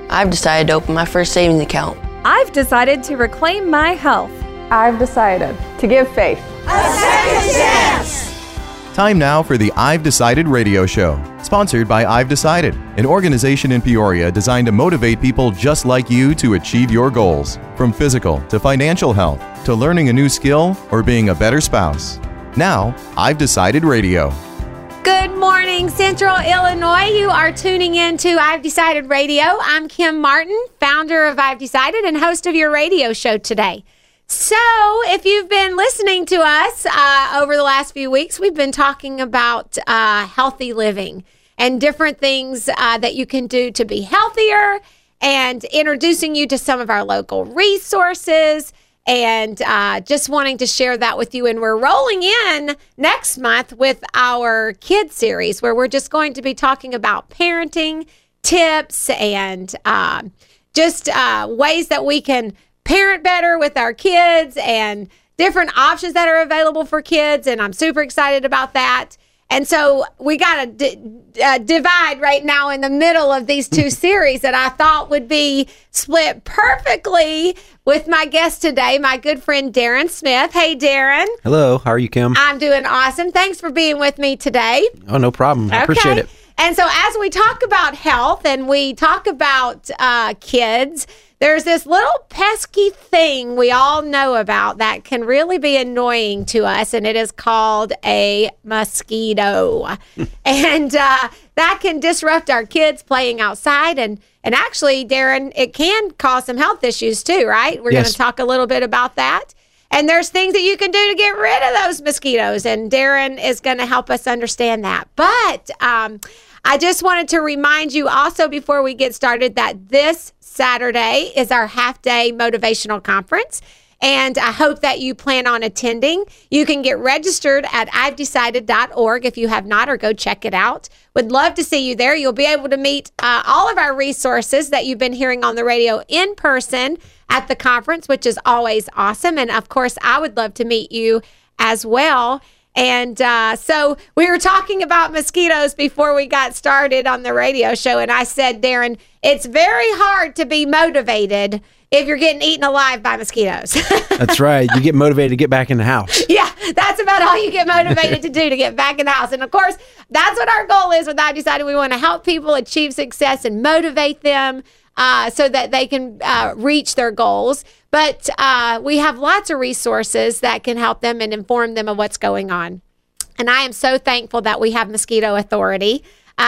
I've decided to open my first savings account. I've decided to reclaim my health. I've decided to give faith a second chance. Time now for the I've Decided radio show, sponsored by I've Decided, an organization in Peoria designed to motivate people just like you to achieve your goals, from physical to financial health, to learning a new skill or being a better spouse. Now, I've Decided radio. Good morning, Central Illinois. You are tuning in to I've Decided Radio. I'm Kim Martin, founder of I've Decided and host of your radio show today. So, if you've been listening to us over the last few weeks, we've been talking about healthy living and different things that you can do to be healthier, and introducing you to some of our local resources, and just wanting to share that with you. And we're rolling in next month with our kids series, where we're just going to be talking about parenting tips and just ways that we can parent better with our kids and different options that are available for kids. And I'm super excited about that. And so we got a divide right now in the middle of these two series that I thought would be split perfectly with my guest today, my good friend Darren Smith. Hey, Darren. Hello. How are you, Kim? I'm doing awesome. Thanks for being with me today. Oh, no problem. I appreciate it. And so as we talk about health and we talk about kids, there's this little pesky thing we all know about that can really be annoying to us, and it is called a mosquito. And that can disrupt our kids playing outside. And actually, Darren, it can cause some health issues too, right? We're going to talk a little bit about that. And there's things that you can do to get rid of those mosquitoes, and Darren is going to help us understand that. But I just wanted to remind you also before we get started that this Saturday is our half-day motivational conference, and I hope that you plan on attending. You can get registered at ivedecided.org if you have not, or go check it out. Would love to see you there. You'll be able to meet all of our resources that you've been hearing on the radio in person at the conference, which is always awesome. And of course, I would love to meet you as well. And so we were talking about mosquitoes before we got started on the radio show. And I said, Darren, it's very hard to be motivated if you're getting eaten alive by mosquitoes. That's right. You get motivated to get back in the house. Yeah, that's about all you get motivated to do, to get back in the house. And of course, that's what our goal is with I Decided. We want to help people achieve success and motivate them so that they can reach their goals. But we have lots of resources that can help them and inform them of what's going on. And I am so thankful that we have Mosquito Authority.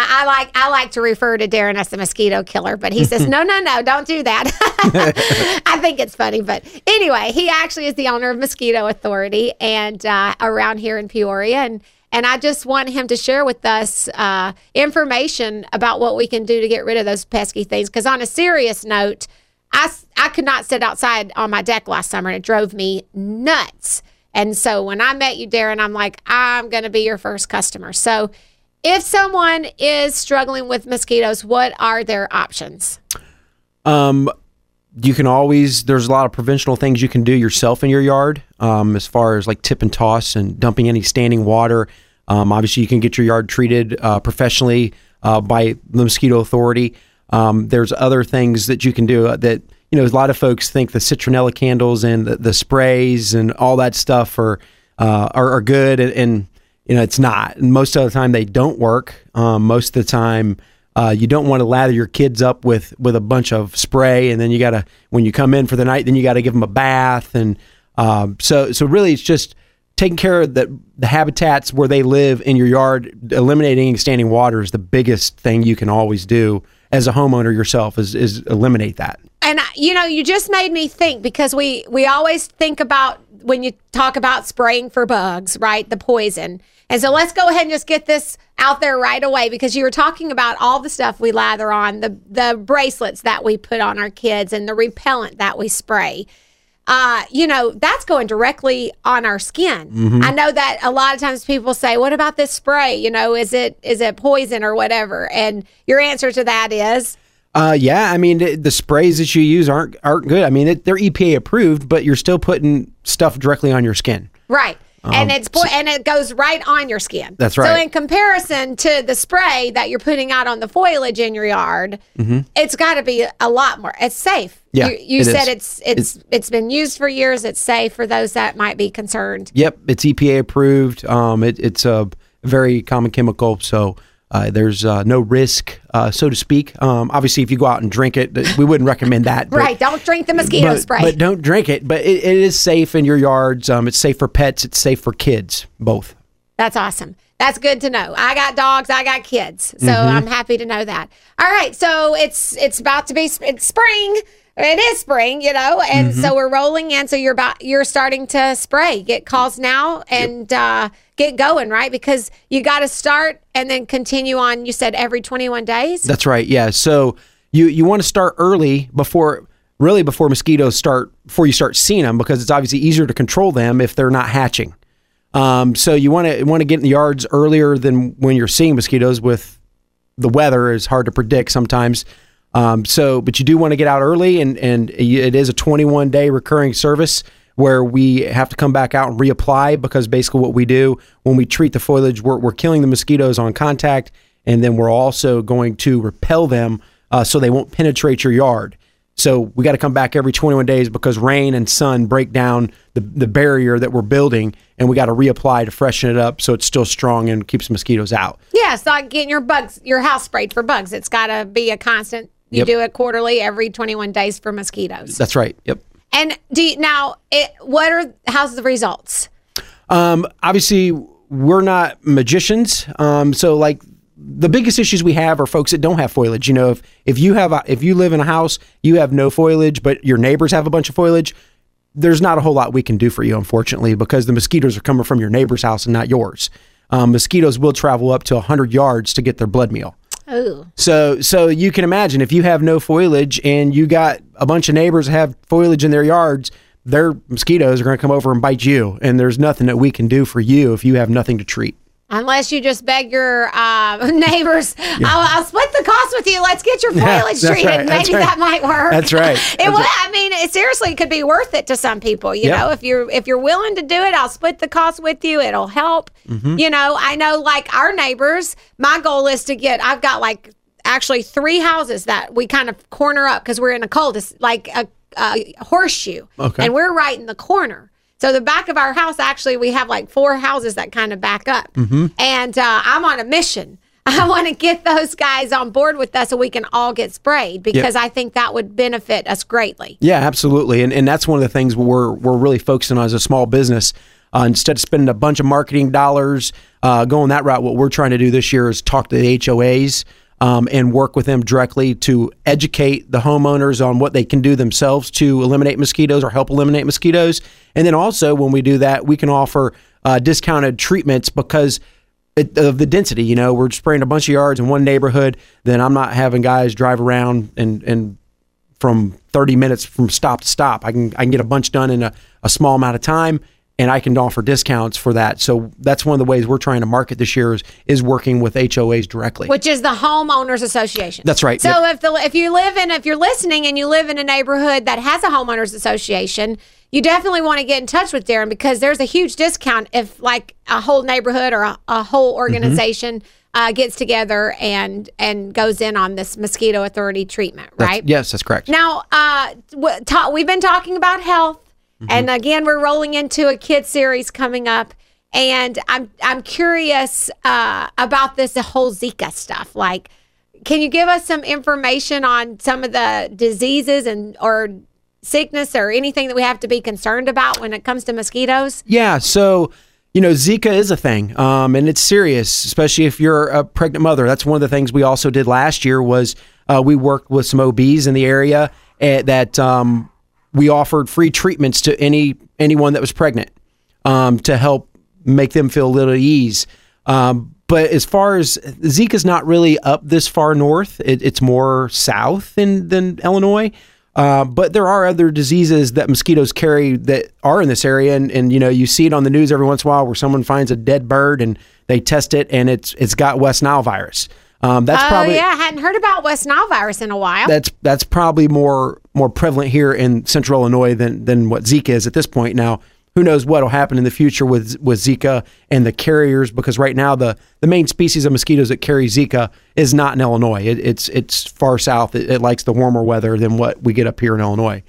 I like to refer to Darren as the mosquito killer, but he says, no, don't do that. I think it's funny. But anyway, he actually is the owner of Mosquito Authority and around here in Peoria. And I just want him to share with us information about what we can do to get rid of those pesky things. Because on a serious note, I could not sit outside on my deck last summer, and it drove me nuts. And so when I met you, Darren, I'm like, I'm going to be your first customer. So if someone is struggling with mosquitoes, what are their options? You can always, there's a lot of preventional things you can do yourself in your yard, as far as like tip and toss and dumping any standing water. Obviously, you can get your yard treated professionally by the Mosquito Authority. There's other things that you can do that, you know, a lot of folks think the citronella candles and the sprays and all that stuff are good, and you know, it's not. And most of the time they don't work. Most of the time you don't want to lather your kids up with a bunch of spray, and then you gotta, when you come in for the night, then you gotta give them a bath. And so really it's just taking care of the habitats where they live in your yard. Eliminating standing water is the biggest thing you can always do as a homeowner yourself, is eliminate that. And, you know, you just made me think, because we always think about when you talk about spraying for bugs, right, the poison. And so let's go ahead and just get this out there right away, because you were talking about all the stuff we lather on, the bracelets that we put on our kids and the repellent that we spray. You know, that's going directly on our skin. Mm-hmm. I know that a lot of times people say, what about this spray? You know, is it poison or whatever? And your answer to that is? Yeah, I mean, the sprays that you use aren't good. I mean, they're EPA approved, but you're still putting stuff directly on your skin. Right. And it goes right on your skin. That's right. So in comparison to the spray that you're putting out on the foliage in your yard, it's got to be a lot more. It's safe. Yeah, you said it's been used for years. It's safe for those that might be concerned. Yep, it's EPA approved. It's a very common chemical, so there's no risk, so to speak. Obviously, if you go out and drink it, we wouldn't recommend that. But, right, don't drink the mosquito spray. But don't drink it. But it is safe in your yards. It's safe for pets. It's safe for kids, both. That's awesome. That's good to know. I got dogs. I got kids. So I'm happy to know that. All right, so it's about to be spring. It is spring, and so we're rolling in. So you're starting to spray. Get calls now and get going, right? Because you got to start and then continue on. You said every 21 days. That's right. Yeah. So you want to start early before mosquitoes start, before you start seeing them, because it's obviously easier to control them if they're not hatching. So you want to get in the yards earlier than when you're seeing mosquitoes. With the weather, is hard to predict sometimes. But you do want to get out early, and it is a 21-day recurring service where we have to come back out and reapply, because basically what we do when we treat the foliage, we're killing the mosquitoes on contact, and then we're also going to repel them so they won't penetrate your yard. So we got to come back every 21 days because rain and sun break down the barrier that we're building, and we got to reapply to freshen it up so it's still strong and keeps mosquitoes out. Yeah, it's like getting your house sprayed for bugs. It's got to be a constant. You do it quarterly, every 21 days for mosquitoes. That's right. Yep. And how's the results? Obviously, we're not magicians. So like the biggest issues we have are folks that don't have foliage. If you live in a house, you have no foliage, but your neighbors have a bunch of foliage, there's not a whole lot we can do for you, unfortunately, because the mosquitoes are coming from your neighbor's house and not yours. Mosquitoes will travel up to 100 yards to get their blood meal. Ooh. So you can imagine, if you have no foliage and you got a bunch of neighbors that have foliage in their yards, their mosquitoes are going to come over and bite you, and there's nothing that we can do for you if you have nothing to treat. Unless you just beg your neighbors, I'll split the cost with you. Let's get your foliage treated. Right, maybe that might work. That's right. It seriously could be worth it to some people. You know, if you're willing to do it, I'll split the cost with you. It'll help. I know, like our neighbors. My goal is to get. I've got actually 3 houses that we kind of corner up because we're in a cul-de-sac, like a horseshoe, and we're right in the corner. So the back of our house, actually, we have 4 houses that kind of back up. And I'm on a mission. I want to get those guys on board with us so we can all get sprayed, because I think that would benefit us greatly. Yeah, absolutely. And that's one of the things we're really focusing on as a small business. Instead of spending a bunch of marketing dollars going that route, what we're trying to do this year is talk to the HOAs and work with them directly to educate the homeowners on what they can do themselves to eliminate mosquitoes or help eliminate mosquitoes. And then also, when we do that, we can offer discounted treatments because of the density. We're spraying a bunch of yards in one neighborhood, then I'm not having guys drive around and from 30 minutes from stop to stop. I can get a bunch done in a small amount of time, and I can offer discounts for that. So that's one of the ways we're trying to market this year is working with HOAs directly. Which is the Homeowners Association. That's right. So if you're listening and you live in a neighborhood that has a Homeowners Association, you definitely want to get in touch with Darren, because there's a huge discount if a whole neighborhood or a whole organization gets together and goes in on this mosquito authority treatment, right? Yes, that's correct. Now, we've been talking about health. And again, we're rolling into a kids series coming up, and I'm curious about the whole Zika stuff. Can you give us some information on some of the diseases or sickness or anything that we have to be concerned about when it comes to mosquitoes? Yeah, so Zika is a thing, and it's serious, especially if you're a pregnant mother. That's one of the things we also did last year was we worked with some OBs in the area that we offered free treatments to anyone that was pregnant to help make them feel a little at ease. But as far as Zika's not really up this far north, it's more south than Illinois. But there are other diseases that mosquitoes carry that are in this area. And you see it on the news every once in a while where someone finds a dead bird and they test it and it's got West Nile virus. I hadn't heard about West Nile virus in a while. That's probably more prevalent here in central Illinois than what Zika is at this point. Now, who knows what will happen in the future with Zika and the carriers, because right now the main species of mosquitoes that carry Zika is not in Illinois. It's far south. It likes the warmer weather than what we get up here in Illinois.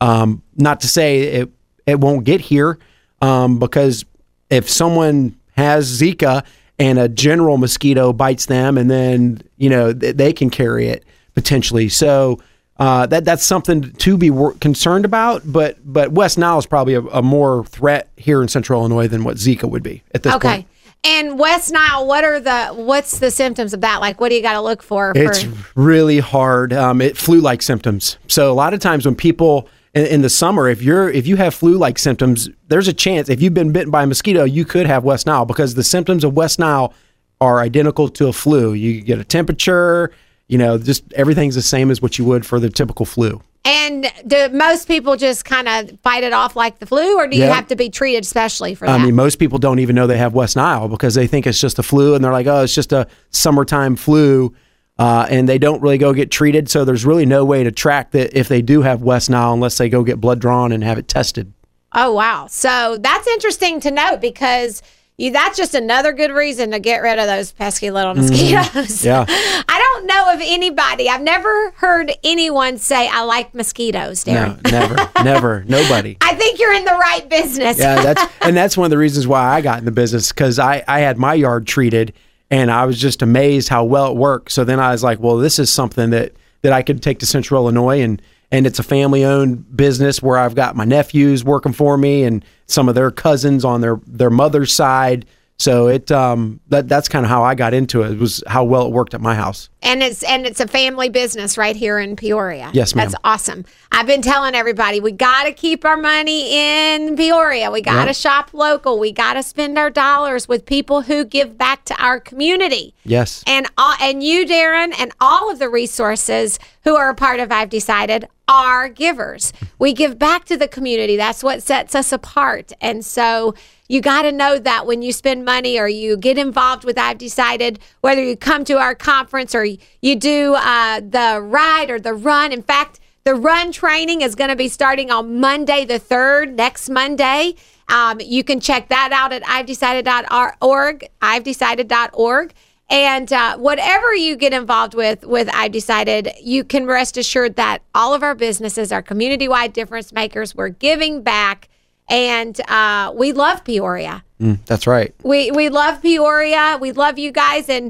Not to say it won't get here, because if someone has Zika and a general mosquito bites them, and then they can carry it potentially. So that's something to be concerned about. But West Nile is probably a more threat here in Central Illinois than what Zika would be at this point. Okay. And West Nile, what's the symptoms of that? Like, what do you got to look for? It's really hard. It flu-like symptoms. So a lot of times when people in the summer, if you have flu-like symptoms, there's a chance if you've been bitten by a mosquito, you could have West Nile, because the symptoms of West Nile are identical to a flu. You get a temperature, just everything's the same as what you would for the typical flu. And do most people just kind of fight it off like the flu, or do you have to be treated specially for that? I mean, most people don't even know they have West Nile because they think it's just a flu, and they're like, oh, it's just a summertime flu. And they don't really go get treated. So there's really no way to track that if they do have West Nile unless they go get blood drawn and have it tested. Oh, wow. So that's interesting to note, because that's just another good reason to get rid of those pesky little mosquitoes. Yeah. I don't know of anybody. I've never heard anyone say, I like mosquitoes, Darren. No, never. Nobody. I think you're in the right business. Yeah, that's one of the reasons why I got in the business, because I had my yard treated. And I was just amazed how well it worked. So then I was like, well, this is something that I could take to Central Illinois. And it's a family-owned business where I've got my nephews working for me and some of their cousins on their mother's side. So that's kind of how I got into it. It was how well it worked at my house. And it's a family business right here in Peoria. Yes, ma'am. That's awesome. I've been telling everybody, we got to keep our money in Peoria. We got to shop local. We got to spend our dollars with people who give back to our community. Yes. And you, Darren, and all of the resources who are a part of I've Decided are givers. We give back to the community. That's what sets us apart. And so you got to know that when you spend money or you get involved with I've Decided, whether you come to our conference or you do the ride or the run. In fact, the run training is going to be starting on Monday the 3rd, next Monday. You can check that out at ivedecided.org, ivedecided.org. And whatever you get involved with I've Decided, you can rest assured that all of our businesses are community-wide difference makers. We're giving back. And we love Peoria. That's right. We love Peoria. We love you guys, and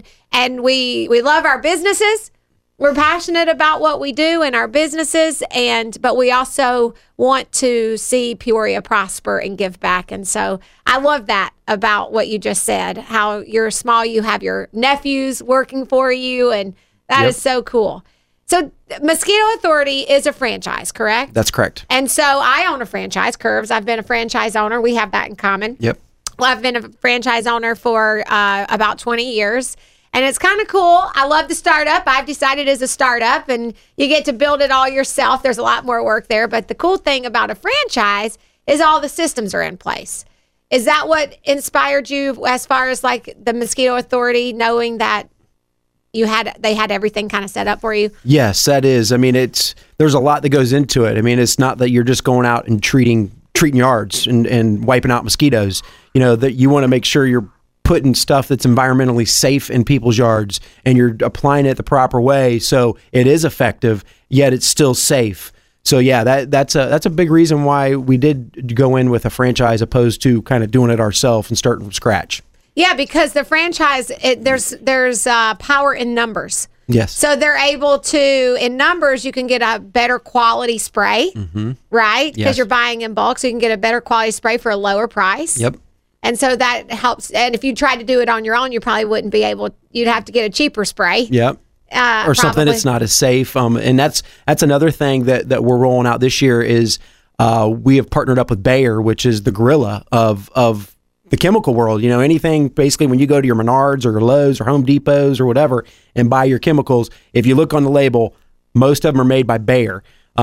we love our businesses. We're passionate about what we do in our businesses, but we also want to see Peoria prosper and give back. And so I love that about what you just said, how you're small, you have your nephews working for you, and that is so cool. So Mosquito Authority is a franchise, correct? That's correct. And so I own a franchise, Curves. I've been a franchise owner. We have that in common. Yep. Well, I've been a franchise owner for about 20 years. And it's kind of cool. I love the startup. I've Decided as a startup, and you get to build it all yourself. There's a lot more work there. But the cool thing about a franchise is all the systems are in place. Is that what inspired you as far as like the Mosquito Authority, knowing that they had everything kind of set up for you? Yes, that is. I mean, there's a lot that goes into it. I mean, it's not that you're just going out and treating yards and wiping out mosquitoes. That you want to make sure you're putting stuff that's environmentally safe in people's yards, and you're applying it the proper way so it is effective, yet it's still safe. So yeah, that's a big reason why we did go in with a franchise opposed to kind of doing it ourselves and starting from scratch. Yeah, because the franchise, there's power in numbers. Yes. So they're able to, in numbers, you can get a better quality spray, right? Because Yes. you're buying in bulk, so you can get a better quality spray for a lower price. Yep. And so that helps. And if you tried to do it on your own, you probably wouldn't be able. You'd have to get a cheaper spray. Yep. Or something that's not as safe. And that's another thing that we're rolling out this year is we have partnered up with Bayer, which is the gorilla of the chemical world. Anything basically when you go to your Menards or your Lowe's or Home Depots or whatever and buy your chemicals, if you look on the label, most of them are made by Bayer.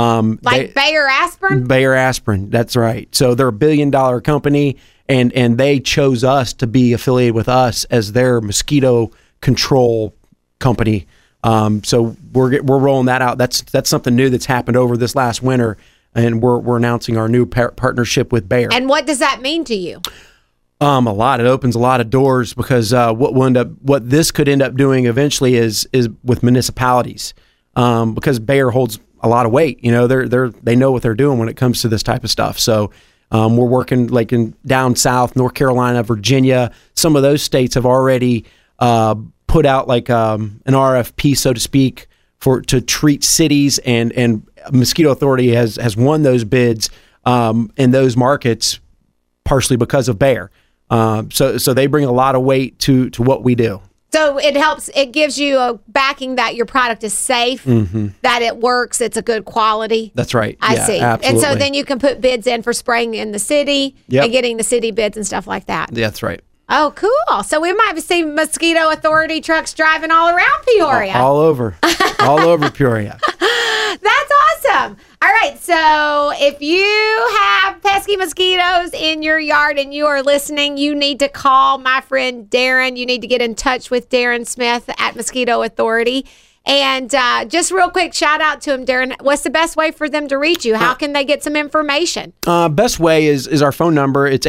Bayer Aspirin? Bayer Aspirin, that's right. So they're $1 billion company, and they chose us to be affiliated with us as their mosquito control company. So we're rolling that out. That's something new that's happened over this last winter. and we're announcing our new partnership with Bayer. And what does that mean to you? A lot. It opens a lot of doors because what this could end up doing eventually is with municipalities, because Bayer holds a lot of weight. You know, they know what they're doing when it comes to this type of stuff. So we're working like in down south, North Carolina, Virginia. Some of those states have already put out like an RFP, so to speak, to treat cities, and Mosquito Authority has won those bids in those markets, partially because of Bayer. So they bring a lot of weight to what we do. So it gives you a backing that your product is safe, that it works, it's a good quality. That's right. I see. Absolutely. And so then you can put bids in for spraying in the city and getting the city bids and stuff like that. Yeah, that's right. Oh, cool. So we might see Mosquito Authority trucks driving all around Peoria. All over Peoria. That's awesome. All right. So if you have pesky mosquitoes in your yard and you are listening, you need to call my friend Darren. You need to get in touch with Darren Smith at Mosquito Authority. And just real quick, shout out to him, Darren. What's the best way for them to reach you? How can they get some information? Best way is our phone number. It's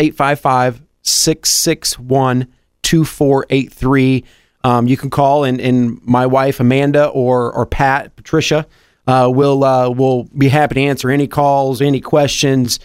855-661-2483. You can call, and my wife Amanda or Patricia will be happy to answer any calls, any questions,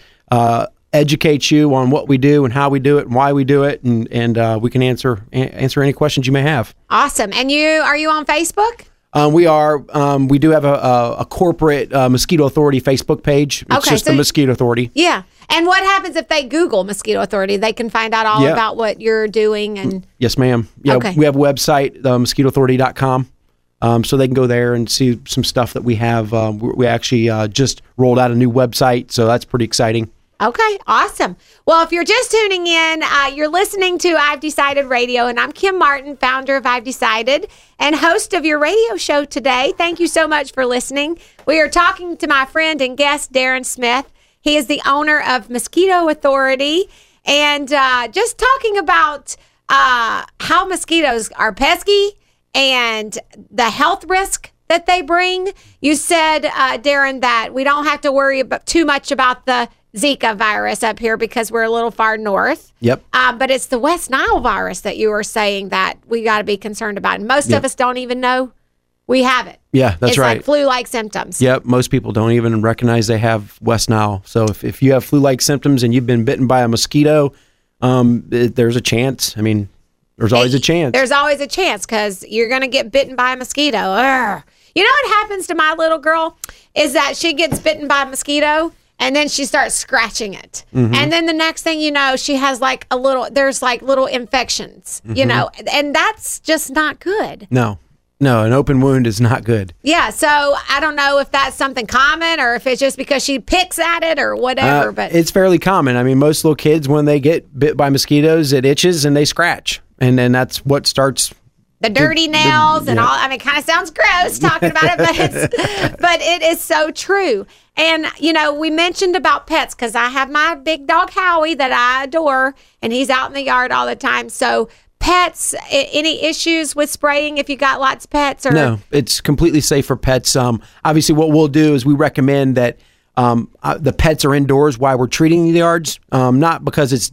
educate you on what we do and how we do it and why we do it, and we can answer any questions you may have. Awesome. And are you on Facebook? We are. We do have a corporate Mosquito Authority Facebook page. It's just the Mosquito Authority. Yeah. And what happens if they Google Mosquito Authority? They can find out all about what you're doing. And yes, ma'am. Yeah, we have a website, mosquitoauthority.com. So they can go there and see some stuff that we have. We actually just rolled out a new website, so that's pretty exciting. Okay, awesome. Well, if you're just tuning in, you're listening to I've Decided Radio, and I'm Kim Martin, founder of I've Decided and host of your radio show today. Thank you so much for listening. We are talking to my friend and guest, Darren Smith. He is the owner of Mosquito Authority, and just talking about how mosquitoes are pesky and the health risk that they bring. You said, Darren, that we don't have to worry too much about the Zika virus up here because we're a little far north. Yep. But it's the West Nile virus that you were saying that we got to be concerned about. And most of us don't even know we have it. Yeah, that's right. It's like flu-like symptoms. Yep. Most people don't even recognize they have West Nile. So if you have flu-like symptoms and you've been bitten by a mosquito, there's a chance. I mean, there's always a chance. There's always a chance because you're going to get bitten by a mosquito. Urgh. You know what happens to my little girl is that she gets bitten by a mosquito and then she starts scratching it. Mm-hmm. And then the next thing you know, she has there's little infections, you know, and that's just not good. No, an open wound is not good. Yeah, so I don't know if that's something common or if it's just because she picks at it or whatever. But it's fairly common. I mean, most little kids, when they get bit by mosquitoes, it itches and they scratch. And then that's what starts the dirty nails and all. I mean, it kind of sounds gross talking about it, but it is so true. And, you know, we mentioned about pets because I have my big dog, Howie, that I adore, and he's out in the yard all the time. So pets, any issues with spraying if you got lots of pets? Or? No, it's completely safe for pets. Obviously, what we'll do is we recommend that the pets are indoors while we're treating the yards, not because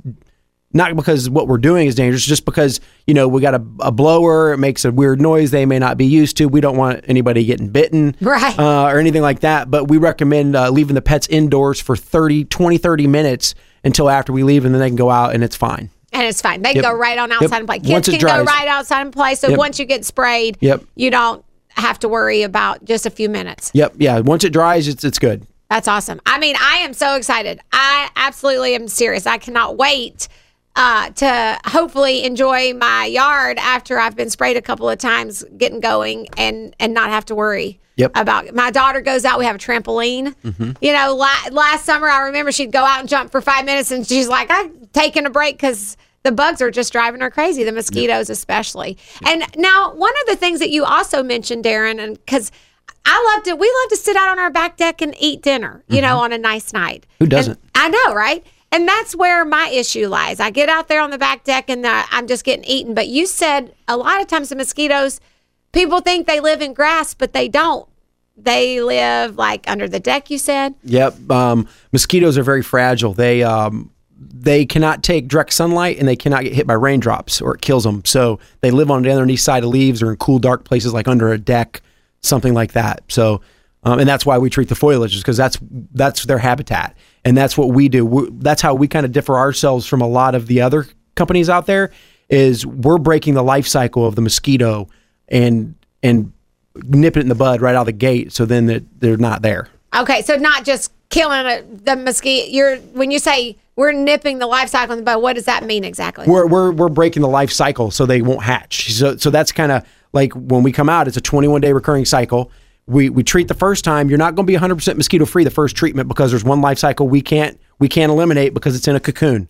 what we're doing is dangerous, just because, you know, we got a blower, it makes a weird noise they may not be used to. We don't want anybody getting bitten or anything like that. But we recommend leaving the pets indoors for 30 minutes until after we leave, and then they can go out and it's fine. And it's fine. They can go right on outside and play. Kids can go right outside and play. So once you get sprayed, you don't have to worry about just a few minutes. Yep. Yeah. Once it dries, it's good. That's awesome. I mean, I am so excited. I absolutely am serious. I cannot wait to hopefully enjoy my yard after I've been sprayed a couple of times, getting going and not have to worry about it. My daughter goes out. We have a trampoline. Mm-hmm. You know, last summer, I remember she'd go out and jump for 5 minutes, and she's like, I'm taking a break because the bugs are just driving her crazy, the mosquitoes especially. And now, one of the things that you also mentioned, Darren, and because we love to sit out on our back deck and eat dinner, you know, on a nice night. Who doesn't? And I know, right? And that's where my issue lies. I get out there on the back deck and I'm just getting eaten. But you said a lot of times the mosquitoes, people think they live in grass, but they don't. they live like under the deck, you said? Yep. Mosquitoes are very fragile. They cannot take direct sunlight, and they cannot get hit by raindrops, or it kills them. So they live on the underneath side of leaves or in cool, dark places like under a deck, something like that. So, and that's why we treat the foliage, is because that's their habitat, and that's what we do. That's how we kind of differ ourselves from a lot of the other companies out there. Is we're breaking the life cycle of the mosquito and nipping it in the bud right out of the gate, so then they're not there. Okay, so not just killing the mosquito. When you say we're nipping the life cycle in the bud, what does that mean exactly? We're breaking the life cycle so they won't hatch. So that's kind of like when we come out, it's a 21-day recurring cycle. We treat the first time. You're not going to be 100% mosquito free the first treatment, because there's one life cycle we can't eliminate because it's in a cocoon.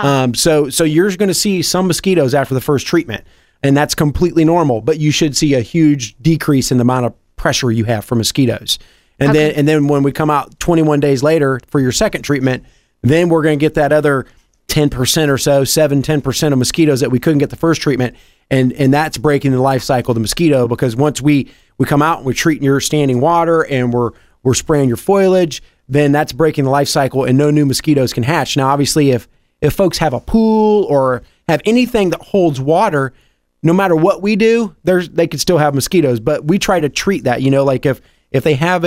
So you're going to see some mosquitoes after the first treatment, and that's completely normal. But you should see a huge decrease in the amount of pressure you have for mosquitoes. And then when we come out 21 days later for your second treatment, then we're going to get that other 10% or so, 10% of mosquitoes that we couldn't get the first treatment. And that's breaking the life cycle of the mosquito, because once we come out and we're treating your standing water and we're spraying your foliage, then that's breaking the life cycle and no new mosquitoes can hatch. Now, obviously, if folks have a pool or have anything that holds water, no matter what we do, they could still have mosquitoes. But we try to treat that, like if they have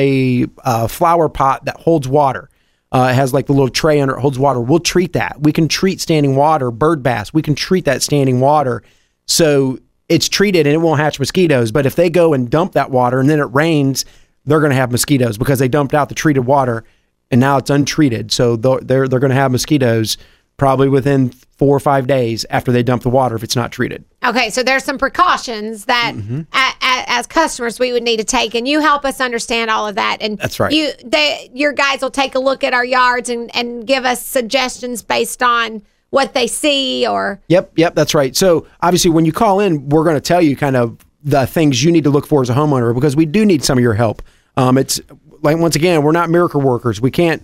a flower pot that holds water, it has like the little tray under it holds water, we'll treat that. We can treat standing water, bird baths, we can treat that standing water. So it's treated and it won't hatch mosquitoes. But if they go and dump that water and then it rains, they're going to have mosquitoes because they dumped out the treated water and now it's untreated. So they're going to have mosquitoes probably within 4 or 5 days after they dump the water if it's not treated. Okay, so there's some precautions that as customers we would need to take, and you help us understand all of that. And that's right. Your guys will take a look at our yards and give us suggestions based on what they see or... Yep, that's right. So obviously when you call in, we're going to tell you kind of the things you need to look for as a homeowner, because we do need some of your help. It's like, once again, we're not miracle workers. We can't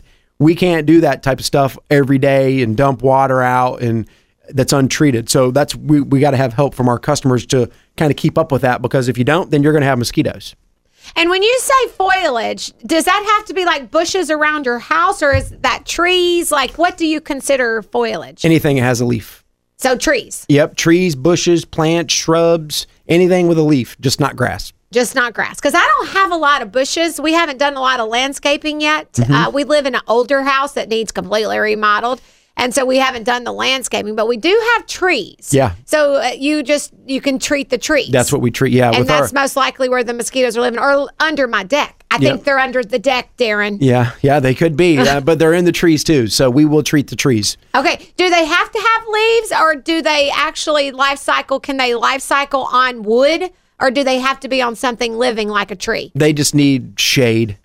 do that type of stuff every day and dump water out and that's untreated. So we got to have help from our customers to kind of keep up with that, because if you don't, then you're going to have mosquitoes. And when you say foliage, does that have to be like bushes around your house, or is that trees? Like, what do you consider foliage? Anything that has a leaf. So trees. Yep, trees, bushes, plants, shrubs, anything with a leaf, just not grass. Just not grass. Because I don't have a lot of bushes. We haven't done a lot of landscaping yet. We live in an older house that needs completely remodeled. And so we haven't done the landscaping, but we do have trees. Yeah. So you can treat the trees. That's what we treat. Yeah. And that's most likely where the mosquitoes are living, or under my deck. I think they're under the deck, Darren. Yeah, they could be, but they're in the trees too. So we will treat the trees. Okay. Do they have to have leaves, or do they actually can they life cycle on wood, or do they have to be on something living like a tree? They just need shade.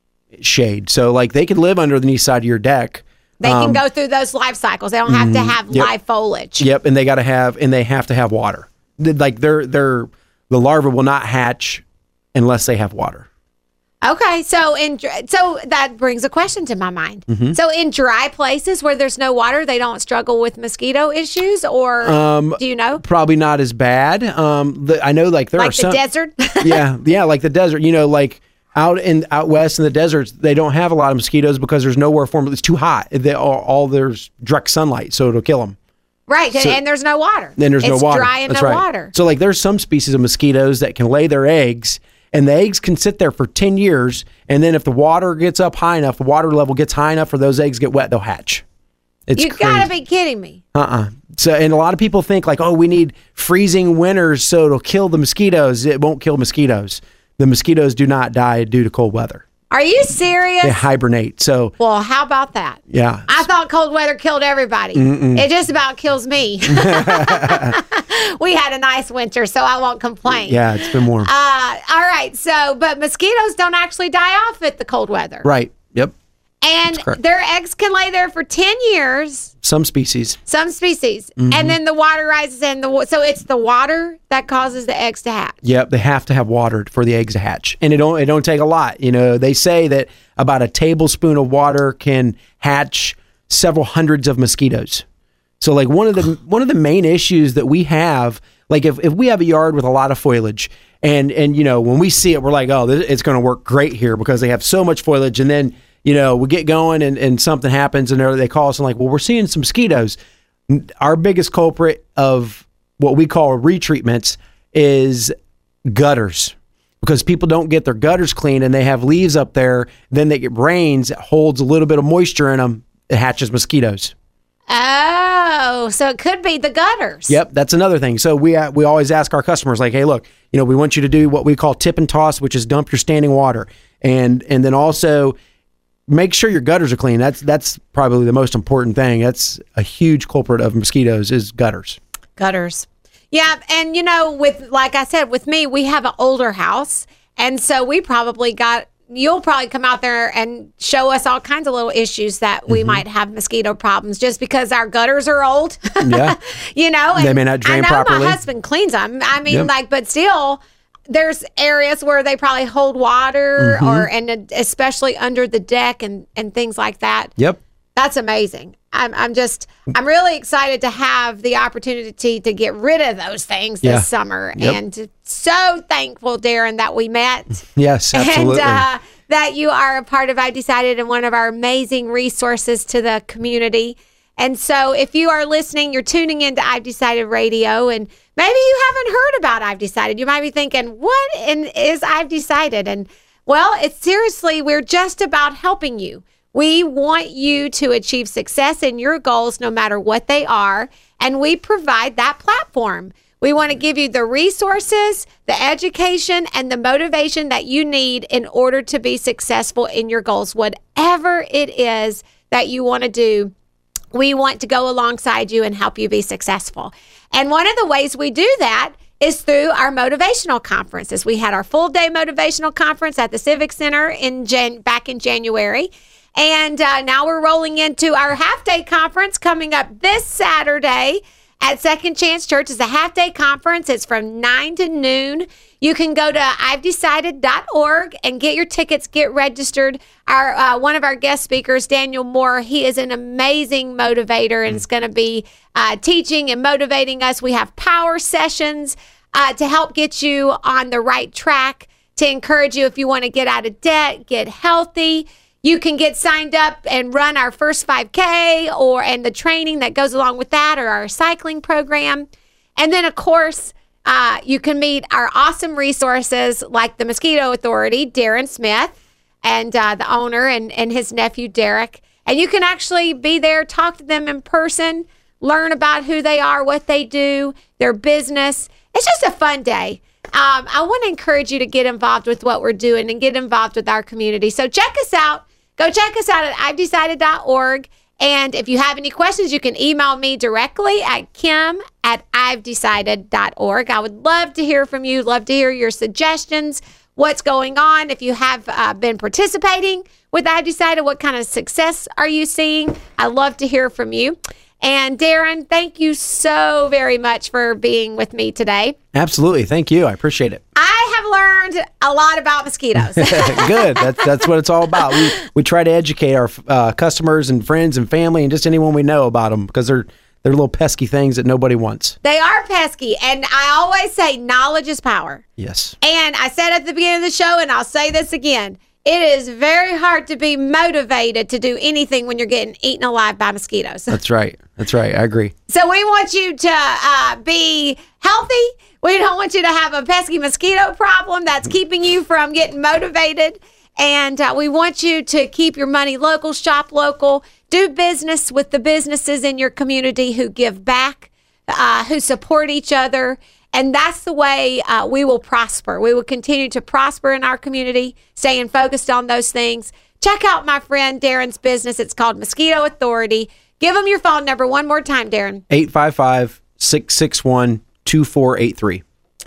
So like they could live under the east side of your deck. They can go through those life cycles. They don't have to have live foliage. Yep, and they have to have water. Like the larvae will not hatch unless they have water. Okay, so that brings a question to my mind. So in dry places where there's no water, they don't struggle with mosquito issues, or do you know? Probably not as bad. I know, like there are some desert. yeah, like the desert. Like out west in the deserts, they don't have a lot of mosquitoes because there's nowhere for them. It's too hot. There's direct sunlight, so it'll kill them. Right, so, and there's no water. Then there's no water. It's dry and That's no right. water. So like there's some species of mosquitoes that can lay their eggs, and the eggs can sit there for 10 years, and then if the water gets up high enough, the water level gets high enough for those eggs get wet, they'll hatch. You gotta be kidding me. So, and a lot of people think like, oh, we need freezing winters so it'll kill the mosquitoes. It won't kill mosquitoes. The mosquitoes do not die due to cold weather. Are you serious? They hibernate. So, well, how about that? Yeah. I thought cold weather killed everybody. It just about kills me. We had a nice winter, so I won't complain. Yeah, it's been warm. All right. So, but mosquitoes don't actually die off at the cold weather. Right. Yep. And their eggs can lay there for 10 years. Some species. And then the water rises in so it's the water that causes the eggs to hatch. Yep, they have to have water for the eggs to hatch. And it don't take a lot. They say that about a tablespoon of water can hatch several hundreds of mosquitoes. So like one of the main issues that we have, like if we have a yard with a lot of foliage And when we see it, we're like, oh, it's going to work great here because they have so much foliage. And then, we get going and something happens and they call us and like, well, we're seeing some mosquitoes. Our biggest culprit of what we call retreatments is gutters, because people don't get their gutters clean and they have leaves up there. Then they get rains, it holds a little bit of moisture in them. It hatches mosquitoes. Oh, so it could be the gutters. Yep, that's another thing. So we always ask our customers, like, hey, look, we want you to do what we call tip and toss, which is dump your standing water, and then also make sure your gutters are clean. That's probably the most important thing. That's a huge culprit of mosquitoes is gutters. Gutters. Yeah, and like I said, with me, we have an older house, and so you'll probably come out there and show us all kinds of little issues that we might have mosquito problems just because our gutters are old. Yeah. And they may not drain properly. My husband cleans them. I mean, but still, there's areas where they probably hold water and especially under the deck and things like that. Yep. That's amazing. I'm really excited to have the opportunity to get rid of those things this summer. Yep. And so thankful, Darren, that we met. Yes, absolutely. And that you are a part of I've Decided and one of our amazing resources to the community. And so if you are listening, you're tuning into I've Decided Radio, and maybe you haven't heard about I've Decided. You might be thinking, what is I've Decided? And well, we're just about helping you. We want you to achieve success in your goals, no matter what they are, and we provide that platform. We want to give you the resources, the education, and the motivation that you need in order to be successful in your goals. Whatever it is that you want to do, we want to go alongside you and help you be successful. And one of the ways we do that is through our motivational conferences. We had our full-day motivational conference at the Civic Center back in January. And now we're rolling into our half-day conference coming up this Saturday at Second Chance Church. It's a half-day conference. It's from 9 to noon. You can go to ivedecided.org and get your tickets, get registered. Our one of our guest speakers, Daniel Moore, he is an amazing motivator and is going to be teaching and motivating us. We have power sessions to help get you on the right track, to encourage you if you want to get out of debt, get healthy. You can get signed up and run our first 5K and the training that goes along with that, or our cycling program. And then, of course, you can meet our awesome resources like the Mosquito Authority, Darren Smith, and the owner and his nephew, Derek. And you can actually be there, talk to them in person, learn about who they are, what they do, their business. It's just a fun day. I want to encourage you to get involved with what we're doing and get involved with our community. So check us out. Go check us out at ivedecided.org. And if you have any questions, you can email me directly at kim@ivedecided.org. I would love to hear from you, love to hear your suggestions, what's going on. If you have been participating with I've Decided, what kind of success are you seeing? I love to hear from you. And Darren, thank you so very much for being with me today. Absolutely. Thank you. I appreciate it. I have learned a lot about mosquitoes. Good. That's what it's all about. We try to educate our customers and friends and family and just anyone we know about them, because they're little pesky things that nobody wants. They are pesky. And I always say knowledge is power. Yes. And I said at the beginning of the show, and I'll say this again, it is very hard to be motivated to do anything when you're getting eaten alive by mosquitoes. That's right. I agree. So we want you to be healthy. We don't want you to have a pesky mosquito problem that's keeping you from getting motivated. And we want you to keep your money local, shop local, do business with the businesses in your community who give back, who support each other. And that's the way we will prosper. We will continue to prosper in our community, staying focused on those things. Check out my friend Darren's business. It's called Mosquito Authority. Give them your phone number one more time, Darren. 855-661-2483.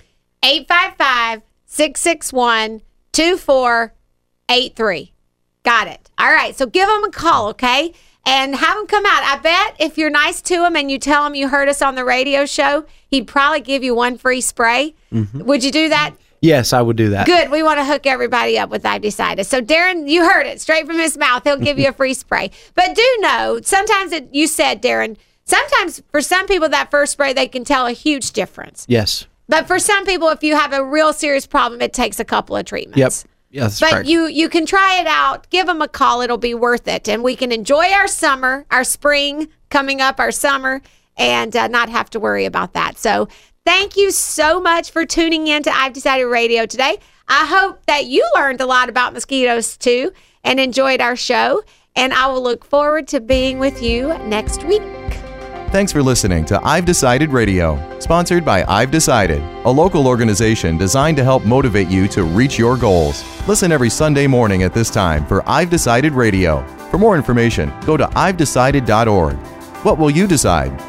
855-661-2483. Got it. All right. So give them a call, okay? And have him come out. I bet if you're nice to him and you tell him you heard us on the radio show, he'd probably give you one free spray. Mm-hmm. Would you do that? Yes, I would do that. Good. We want to hook everybody up with I've Decided. So, Darren, you heard it straight from his mouth. He'll give you a free spray. But do know, sometimes you said, Darren, sometimes for some people that first spray, they can tell a huge difference. Yes. But for some people, if you have a real serious problem, it takes a couple of treatments. Yep. Yeah, that's but correct. you can try it out. Give them a call. It'll be worth it. And we can enjoy our summer, our spring coming up, our summer, and not have to worry about that. So thank you so much for tuning in to I've Decided Radio today. I hope that you learned a lot about mosquitoes too and enjoyed our show. And I will look forward to being with you next week. Thanks for listening to I've Decided Radio, sponsored by I've Decided, a local organization designed to help motivate you to reach your goals. Listen every Sunday morning at this time for I've Decided Radio. For more information, go to ivedecided.org. What will you decide?